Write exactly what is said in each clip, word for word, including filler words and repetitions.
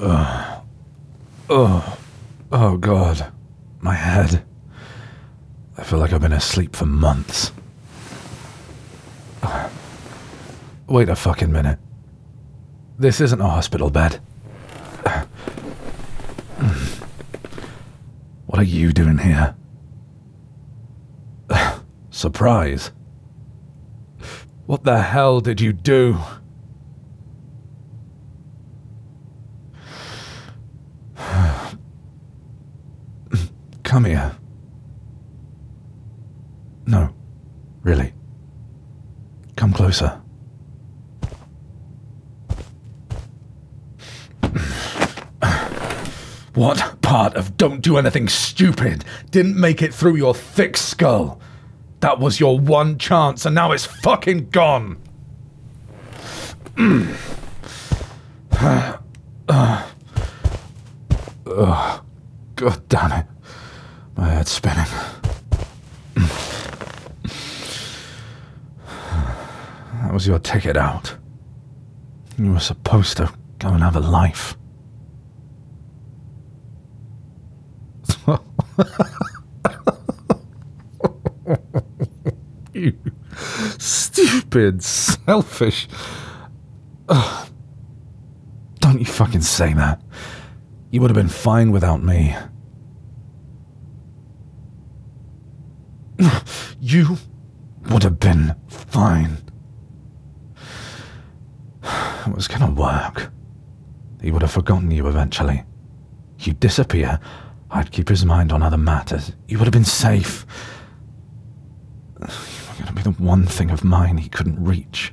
Uh, oh, oh God, my head. I feel like I've been asleep for months. Wait a fucking minute. This isn't a hospital bed. What are you doing here? Surprise. What the hell did you do? Come here. No, really. Come closer. What part of don't do anything stupid didn't make it through your thick skull? That was your one chance and now it's fucking gone. uh, uh, God damn it. My head's spinning. That was your ticket out. You were supposed to go and have a life. You stupid, selfish... Ugh. Don't you fucking say that. You would have been fine without me. You would have been fine. It was gonna work. He would have forgotten you eventually. You'd disappear. I'd keep his mind on other matters. You would have been safe. You were going to be the one thing of mine he couldn't reach.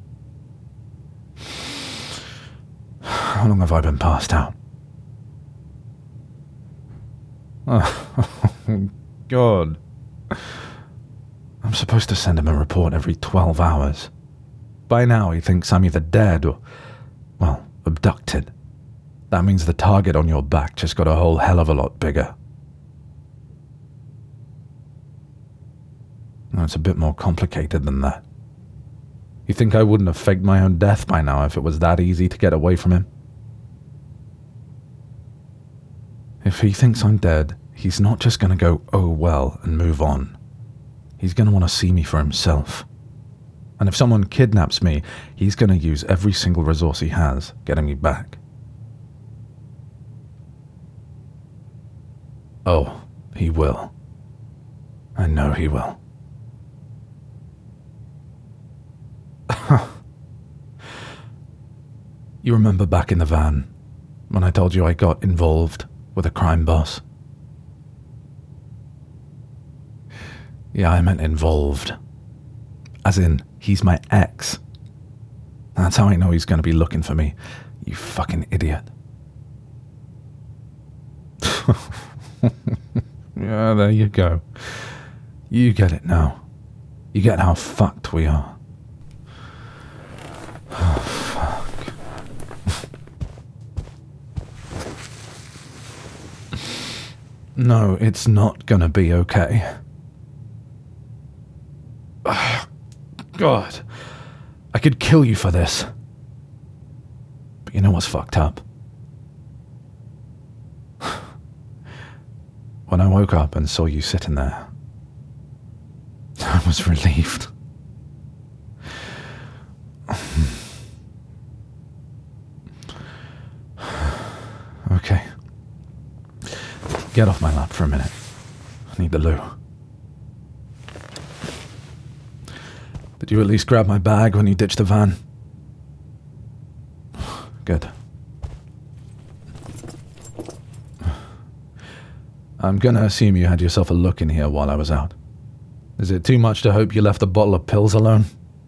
How long have I been passed out? Oh, God. I'm supposed to send him a report every twelve hours. By now he thinks I'm either dead or, well, abducted. That means the target on your back just got a whole hell of a lot bigger. No, it's a bit more complicated than that. You think I wouldn't have faked my own death by now if it was that easy to get away from him? If he thinks I'm dead, he's not just going to go, oh well, and move on. He's going to want to see me for himself. And if someone kidnaps me, he's going to use every single resource he has, getting me back. Oh, he will. I know he will. You remember back in the van, when I told you I got involved with a crime boss? Yeah, I meant involved. As in, he's my ex. That's how I know he's going to be looking for me, you fucking idiot. Yeah, there you go. You get it now. You get how fucked we are. Oh, fuck. No, it's not gonna be okay. God. I could kill you for this. But you know what's fucked up? When I woke up and saw you sitting there, I was relieved. Okay. Get off my lap for a minute. I need the loo. Did you at least grab my bag when you ditched the van? Good. I'm gonna assume you had yourself a look in here while I was out. Is it too much to hope you left the bottle of pills alone?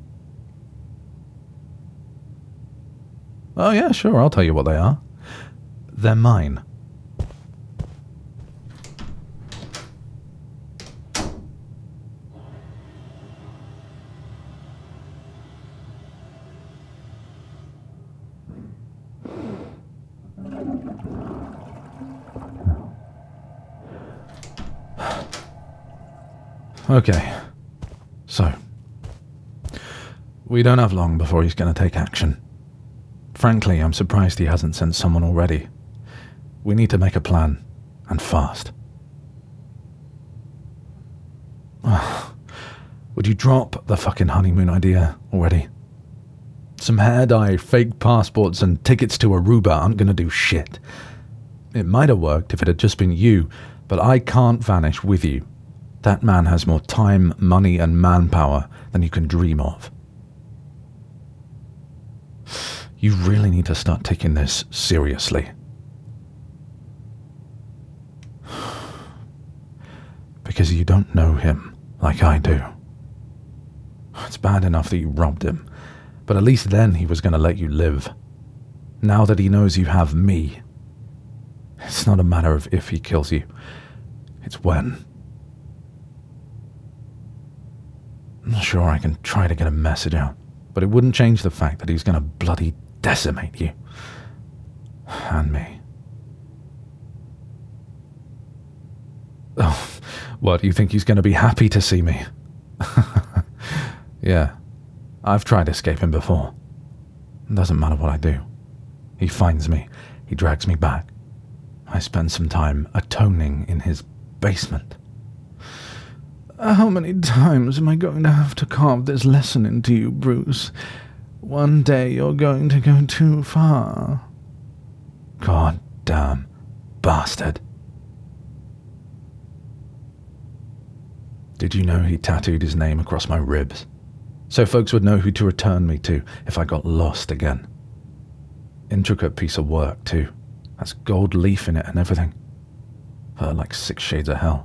Oh yeah, sure, I'll tell you what they are. They're mine. Okay, so, we don't have long before he's going to take action. Frankly, I'm surprised he hasn't sent someone already. We need to make a plan, and fast. Would you drop the fucking honeymoon idea already? Some hair dye, fake passports, and tickets to Aruba aren't gonna do shit. It might have worked if it had just been you, but I can't vanish with you. That man has more time, money, and manpower than you can dream of. You really need to start taking this seriously. Because you don't know him like I do. It's bad enough that you robbed him, but at least then he was going to let you live. Now that he knows you have me, it's not a matter of if he kills you, it's when. I'm sure I can try to get a message out, but it wouldn't change the fact that he's going to bloody decimate you. And me. Oh, what, you think he's going to be happy to see me? Yeah, I've tried escaping before. It doesn't matter what I do. He finds me, he drags me back. I spend some time atoning in his basement. How many times am I going to have to carve this lesson into you, Bruce? One day you're going to go too far. God damn bastard. Did you know he tattooed his name across my ribs? So folks would know who to return me to if I got lost again. Intricate piece of work, too. Has gold leaf in it and everything. Uh, like six shades of hell.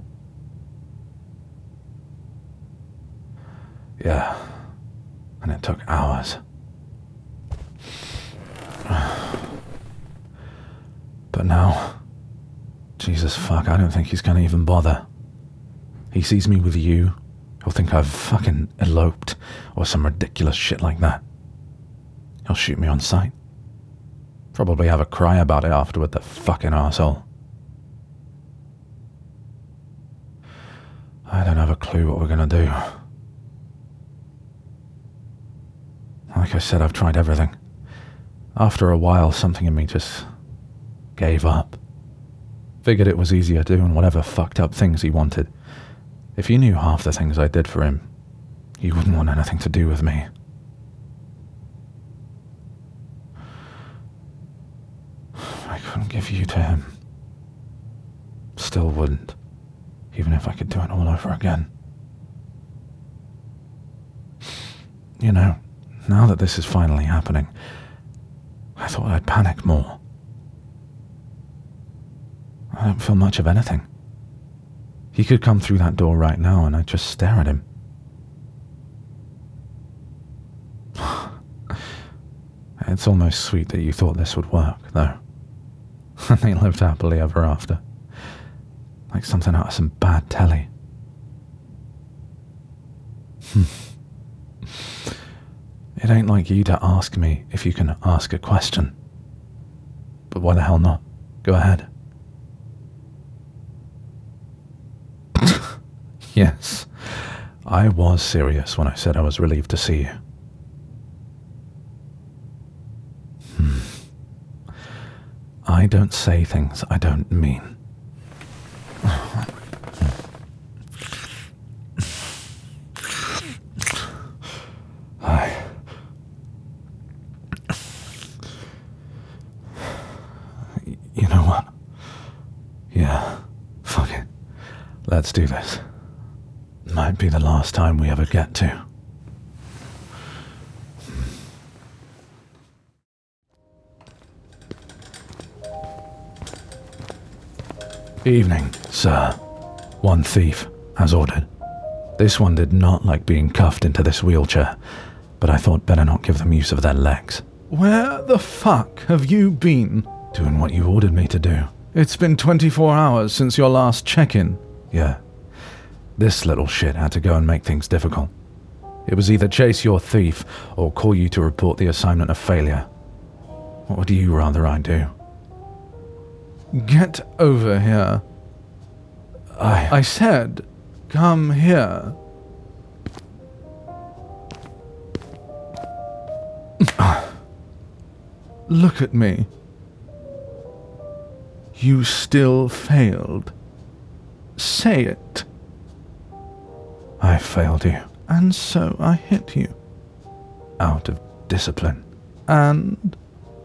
Yeah, and it took hours. But now, Jesus fuck, I don't think he's gonna even bother. He sees me with you, he'll think I've fucking eloped, or some ridiculous shit like that. He'll shoot me on sight. Probably have a cry about it afterward, the fucking arsehole. I don't have a clue what we're gonna do. Like I said, I've tried everything. After a while, something in me just gave up. Figured it was easier doing whatever fucked up things he wanted. If you knew half the things I did for him, you wouldn't want anything to do with me. I couldn't give you to him. Still wouldn't, even if I could do it all over again. You know, now that this is finally happening, I thought I'd panic more. I don't feel much of anything. He could come through that door right now and I'd just stare at him. It's almost sweet that you thought this would work, though. And they lived happily ever after. Like something out of some bad telly. It ain't like you to ask me if you can ask a question. But why the hell not? Go ahead. Yes, I was serious when I said I was relieved to see you. Hmm. I don't say things I don't mean. I... You know what? Yeah, fuck it. Let's do this. Might be the last time we ever get to. Evening, sir. One thief, as ordered. This one did not like being cuffed into this wheelchair, but I thought better not give them use of their legs. Where the fuck have you been? Doing what you ordered me to do. It's been twenty-four hours since your last check-in. Yeah. This little shit had to go and make things difficult. It was either chase your thief or call you to report the assignment a failure. What would you rather I do? Get over here. I... I said, come here. Look at me. You still failed. Say it. I failed you. And so I hit you. Out of discipline. And...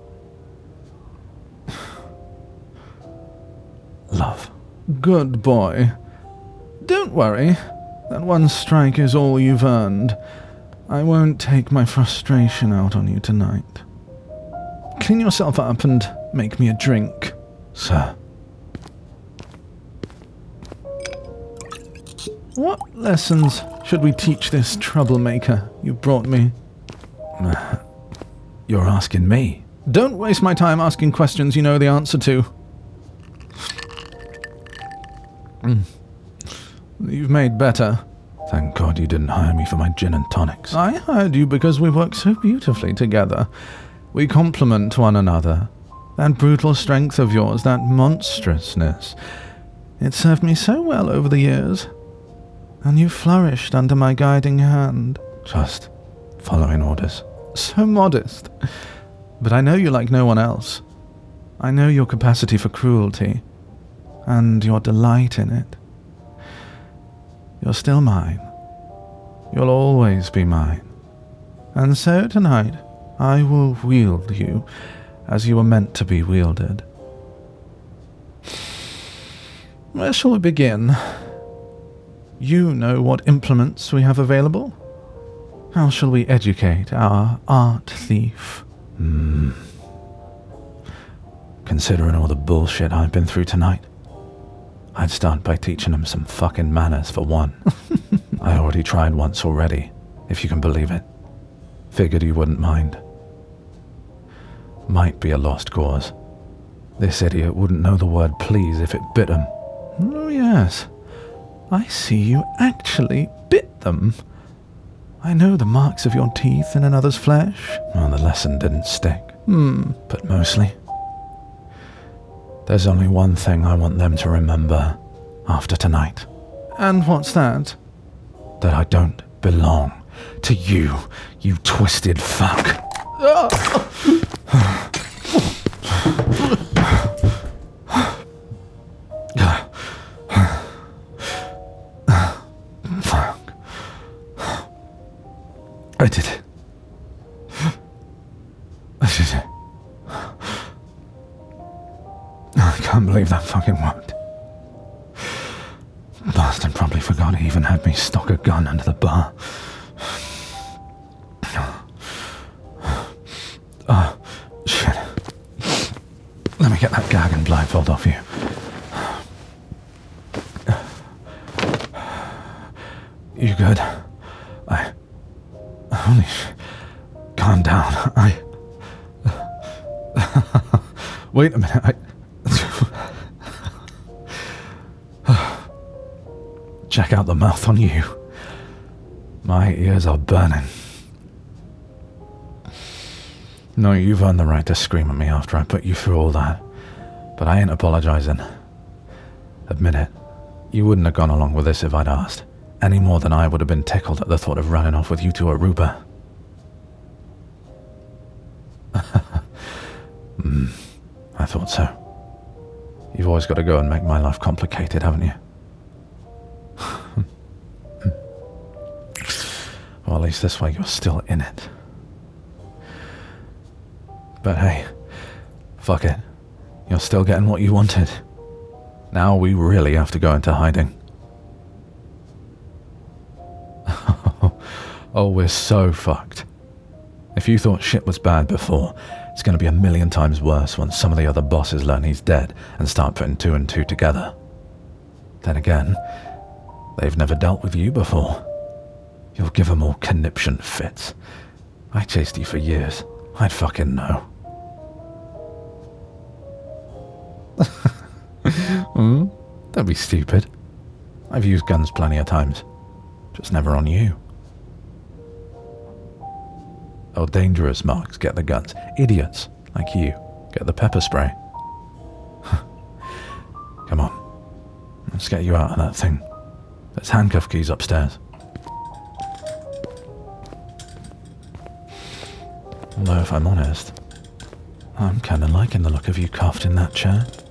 love. Good boy. Don't worry. That one strike is all you've earned. I won't take my frustration out on you tonight. Clean yourself up and make me a drink, sir. What lessons should we teach this troublemaker you brought me? You're asking me? Don't waste my time asking questions you know the answer to. Mm. You've made better. Thank God you didn't hire me for my gin and tonics. I hired you because we work so beautifully together. We complement one another. That brutal strength of yours, that monstrousness. It served me so well over the years. And you flourished under my guiding hand. Just following orders. So modest. But I know you like no one else. I know your capacity for cruelty. And your delight in it. You're still mine. You'll always be mine. And so tonight, I will wield you as you were meant to be wielded. Where shall we begin? You know what implements we have available? How shall we educate our art thief? Hmm. Considering all the bullshit I've been through tonight, I'd start by teaching him some fucking manners for one. I already tried once already, if you can believe it. Figured you wouldn't mind. Might be a lost cause. This idiot wouldn't know the word please if it bit him. Oh yes, I see you actually bit them. I know the marks of your teeth in another's flesh. Well, the lesson didn't stick. Hmm. But mostly, there's only one thing I want them to remember after tonight. And what's that? That I don't belong to you, you twisted fuck. Fuck. I did it. I did it. I can't believe that fucking worked. Bastard probably forgot he even had me stock a gun under the bar. Oh, shit. Let me get that gag and blindfold off you. You good? I... Holy shit. Calm down. I... Wait a minute. I... Check out the mouth on you. My ears are burning. No, you've earned the right to scream at me after I put you through all that. But I ain't apologizing. Admit it. You wouldn't have gone along with this if I'd asked. Any more than I would have been tickled at the thought of running off with you to Aruba. mm, I thought so. You've always got to go and make my life complicated, haven't you? Well, at least this way you're still in it. But hey, fuck it. You're still getting what you wanted. Now we really have to go into hiding. Oh, we're so fucked. If you thought shit was bad before, it's going to be a million times worse once some of the other bosses learn he's dead and start putting two and two together. Then again, they've never dealt with you before. You'll give them all conniption fits. I chased you for years. I'd fucking know. Hmm? Don't be stupid. I've used guns plenty of times. Just never on you. Oh, dangerous marks get the guns. Idiots, like you, get the pepper spray. Come on. Let's get you out of that thing. There's handcuff keys upstairs. Although, if I'm honest, I'm kinda liking the look of you cuffed in that chair.